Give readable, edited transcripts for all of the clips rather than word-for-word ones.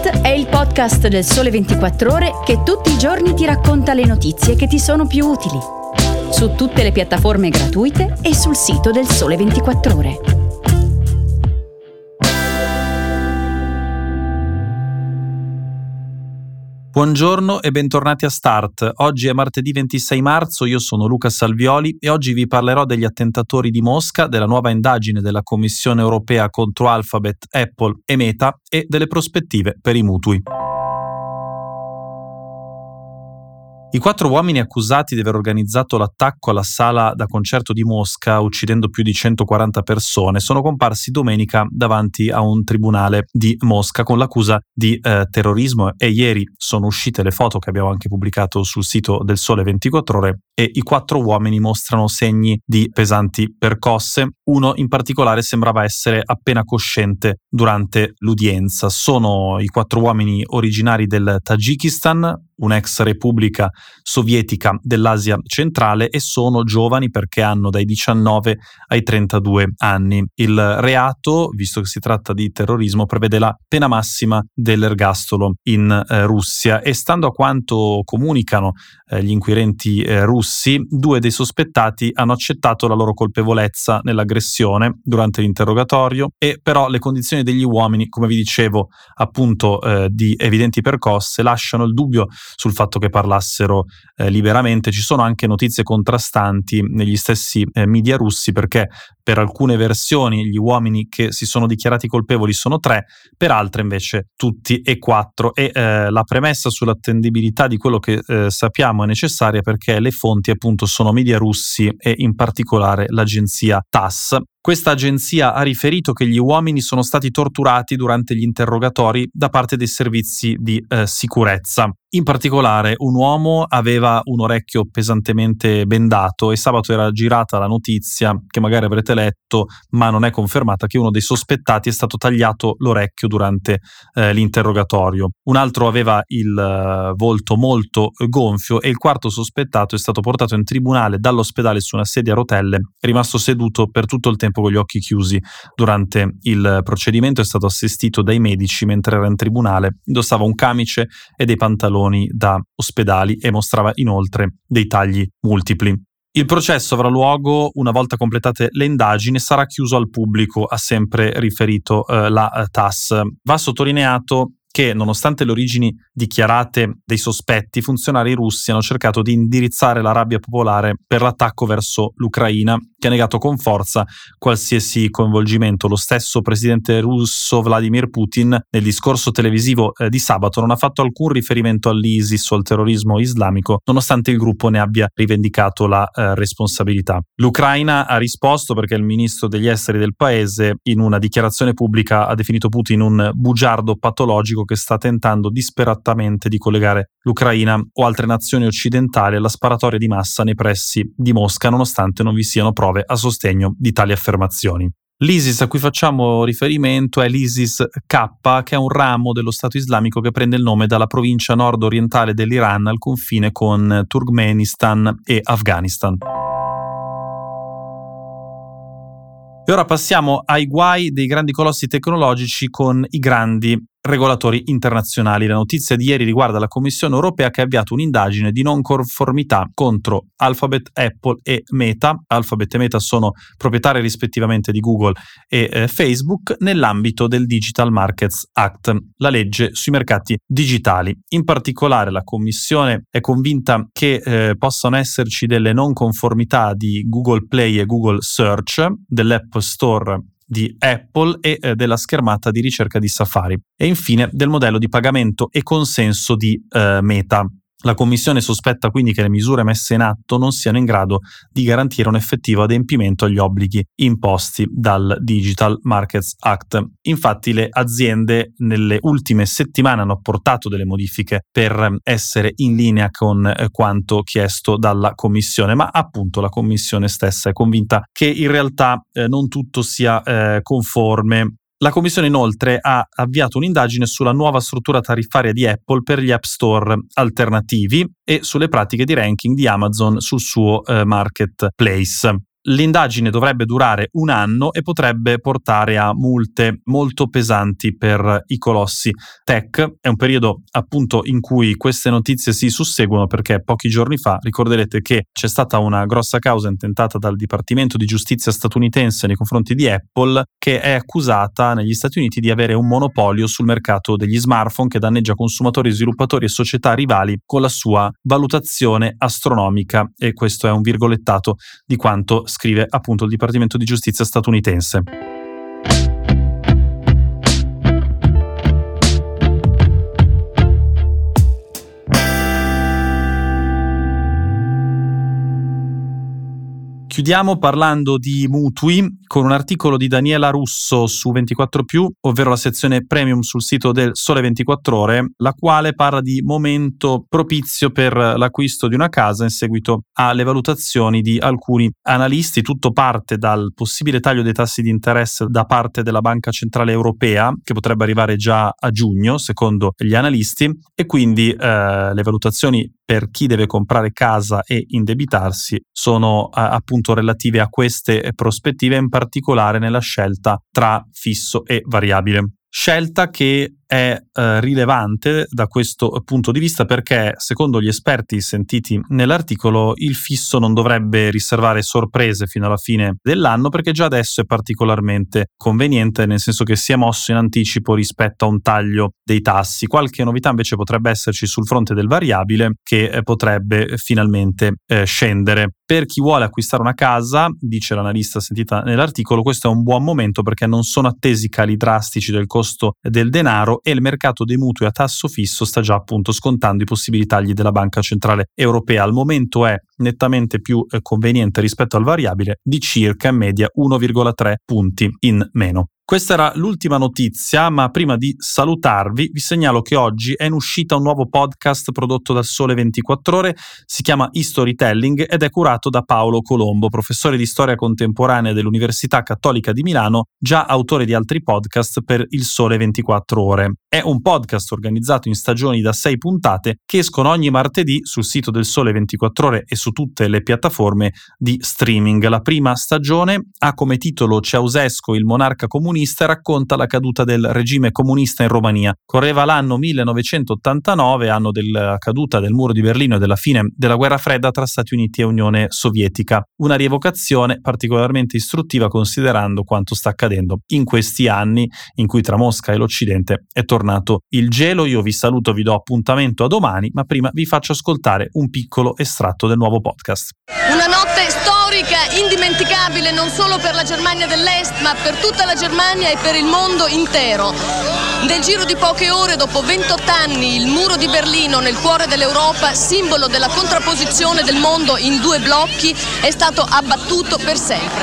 Start è il podcast del Sole 24 Ore che tutti i giorni ti racconta le notizie che ti sono più utili. Su tutte le piattaforme gratuite e sul sito del Sole 24 Ore. Buongiorno e bentornati a Start. Oggi è martedì 26 marzo, io sono Luca Salvioli e oggi vi parlerò degli attentatori di Mosca, della nuova indagine della Commissione europea contro Alphabet, Apple e Meta e delle prospettive per i mutui. I 4 uomini accusati di aver organizzato l'attacco alla sala da concerto di Mosca, uccidendo più di 140 persone, sono comparsi domenica davanti a un tribunale di Mosca con l'accusa di terrorismo e ieri sono uscite le foto che abbiamo anche pubblicato sul sito del Sole 24 Ore e i 4 uomini mostrano segni di pesanti percosse. Uno in particolare sembrava essere appena cosciente durante l'udienza. Sono i 4 uomini originari del Tagikistan, un'ex repubblica sovietica dell'Asia centrale, e sono giovani perché hanno dai 19 ai 32 anni. Il reato, visto che si tratta di terrorismo, prevede la pena massima dell'ergastolo in Russia e, stando a quanto comunicano gli inquirenti russi, 2 dei sospettati hanno accettato la loro colpevolezza nell'aggressione durante l'interrogatorio e però le condizioni degli uomini, come vi dicevo, appunto di evidenti percosse, lasciano il dubbio sul fatto che parlassero liberamente. Ci sono anche notizie contrastanti negli stessi media russi, perché per alcune versioni gli uomini che si sono dichiarati colpevoli sono 3, per altre invece tutti e 4, e la premessa sull'attendibilità di quello che sappiamo è necessaria perché le fonti appunto sono media russi e in particolare l'agenzia TASS. Questa agenzia ha riferito che gli uomini sono stati torturati durante gli interrogatori da parte dei servizi di sicurezza. In particolare un uomo aveva un orecchio pesantemente bendato e sabato era girata la notizia, che magari avrete letto ma non è confermata, che uno dei sospettati è stato tagliato l'orecchio durante l'interrogatorio. Un altro aveva il volto molto gonfio e il 4º sospettato è stato portato in tribunale dall'ospedale su una sedia a rotelle, è rimasto seduto per tutto il tempo con gli occhi chiusi. Durante il procedimento è stato assistito dai medici mentre era in tribunale, indossava un camice e dei pantaloni da ospedali e mostrava inoltre dei tagli multipli. Il processo avrà luogo una volta completate le indagini e sarà chiuso al pubblico, ha sempre riferito la TASS. Va sottolineato che, nonostante le origini dichiarate dei sospetti, i funzionari russi hanno cercato di indirizzare la rabbia popolare per l'attacco verso l'Ucraina, che ha negato con forza qualsiasi coinvolgimento. Lo stesso presidente russo Vladimir Putin, nel discorso televisivo di sabato, non ha fatto alcun riferimento all'ISIS o al terrorismo islamico, nonostante il gruppo ne abbia rivendicato la responsabilità. L'Ucraina ha risposto perché il ministro degli esteri del paese, in una dichiarazione pubblica, ha definito Putin un bugiardo patologico che sta tentando disperatamente di collegare l'Ucraina o altre nazioni occidentali alla sparatoria di massa nei pressi di Mosca, nonostante non vi siano prove a sostegno di tali affermazioni. L'ISIS a cui facciamo riferimento è l'ISIS-K, che è un ramo dello Stato islamico che prende il nome dalla provincia nord-orientale dell'Iran al confine con Turkmenistan e Afghanistan. E ora passiamo ai guai dei grandi colossi tecnologici con i grandi regolatori internazionali. La notizia di ieri riguarda la Commissione europea che ha avviato un'indagine di non conformità contro Alphabet, Apple e Meta. Alphabet e Meta sono proprietari rispettivamente di Google e Facebook nell'ambito del Digital Markets Act, la legge sui mercati digitali. In particolare la Commissione è convinta che possano esserci delle non conformità di Google Play e Google Search, dell'App Store di Apple e della schermata di ricerca di Safari, e infine del modello di pagamento e consenso di Meta. La Commissione sospetta quindi che le misure messe in atto non siano in grado di garantire un effettivo adempimento agli obblighi imposti dal Digital Markets Act. Infatti le aziende nelle ultime settimane hanno apportato delle modifiche per essere in linea con quanto chiesto dalla Commissione, ma appunto la Commissione stessa è convinta che in realtà non tutto sia conforme. La Commissione inoltre ha avviato un'indagine sulla nuova struttura tariffaria di Apple per gli App Store alternativi e sulle pratiche di ranking di Amazon sul suo marketplace. L'indagine dovrebbe durare 1 anno e potrebbe portare a multe molto pesanti per i colossi tech. È un periodo appunto in cui queste notizie si susseguono, perché pochi giorni fa ricorderete che c'è stata una grossa causa intentata dal Dipartimento di Giustizia statunitense nei confronti di Apple, che è accusata negli Stati Uniti di avere un monopolio sul mercato degli smartphone che danneggia consumatori, sviluppatori e società rivali con la sua valutazione astronomica, e questo è un virgolettato di quanto scrive appunto il Dipartimento di Giustizia statunitense. Chiudiamo parlando di mutui con un articolo di Daniela Russo su 24+, ovvero la sezione premium sul sito del Sole 24 Ore, la quale parla di momento propizio per l'acquisto di una casa in seguito alle valutazioni di alcuni analisti. Tutto parte dal possibile taglio dei tassi di interesse da parte della Banca Centrale Europea, che potrebbe arrivare già a giugno, secondo gli analisti, e quindi le valutazioni per chi deve comprare casa e indebitarsi sono appunto relative a queste prospettive, in particolare nella scelta tra fisso e variabile. Scelta che è rilevante da questo punto di vista perché, secondo gli esperti sentiti nell'articolo, il fisso non dovrebbe riservare sorprese fino alla fine dell'anno, perché già adesso è particolarmente conveniente, nel senso che si è mosso in anticipo rispetto a un taglio dei tassi. Qualche novità invece potrebbe esserci sul fronte del variabile, che potrebbe finalmente scendere. Per chi vuole acquistare una casa, dice l'analista sentita nell'articolo, questo è un buon momento perché non sono attesi cali drastici del costo del denaro e il mercato dei mutui a tasso fisso sta già appunto scontando i possibili tagli della Banca Centrale Europea. Al momento è nettamente più conveniente rispetto al variabile, di circa in media 1,3 punti in meno. Questa era l'ultima notizia, ma prima di salutarvi vi segnalo che oggi è in uscita un nuovo podcast prodotto dal Sole 24 Ore, si chiama Historytelling ed è curato da Paolo Colombo, professore di storia contemporanea dell'Università Cattolica di Milano, già autore di altri podcast per il Sole 24 Ore. È un podcast organizzato in stagioni da 6 puntate che escono ogni martedì sul sito del Sole 24 Ore e su tutte le piattaforme di streaming. La prima stagione ha come titolo Ceausescu, il monarca comunista, e racconta la caduta del regime comunista in Romania. Correva l'anno 1989, anno della caduta del muro di Berlino e della fine della guerra fredda tra Stati Uniti e Unione Sovietica. Una rievocazione particolarmente istruttiva considerando quanto sta accadendo in questi anni in cui tra Mosca e l'Occidente è tornato il gelo. Io vi saluto, vi do appuntamento a domani, ma prima vi faccio ascoltare un piccolo estratto del nuovo podcast. Una notte storica, indimenticabile non solo per la Germania dell'Est, ma per tutta la Germania e per il mondo intero. Nel giro di poche ore, dopo 28 anni, il muro di Berlino nel cuore dell'Europa, simbolo della contrapposizione del mondo in 2 blocchi, è stato abbattuto per sempre.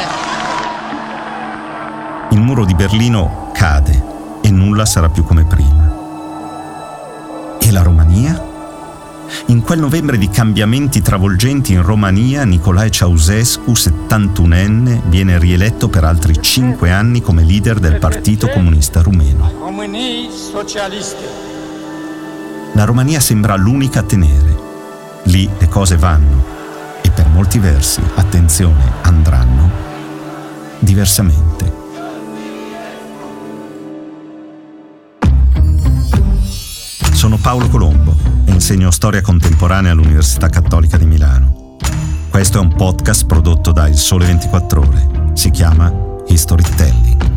Il muro di Berlino cade e nulla sarà più come prima. E la Romania? In quel novembre di cambiamenti travolgenti in Romania, Nicolae Ceausescu, 71enne, viene rieletto per altri 5 anni come leader del Partito Comunista Rumeno. La Romania sembra l'unica a tenere. Lì le cose vanno e per molti versi, attenzione, andranno diversamente. Sono Paolo Colombo e insegno storia contemporanea all'Università Cattolica di Milano. Questo è un podcast prodotto da Il Sole 24 Ore. Si chiama Historytelling.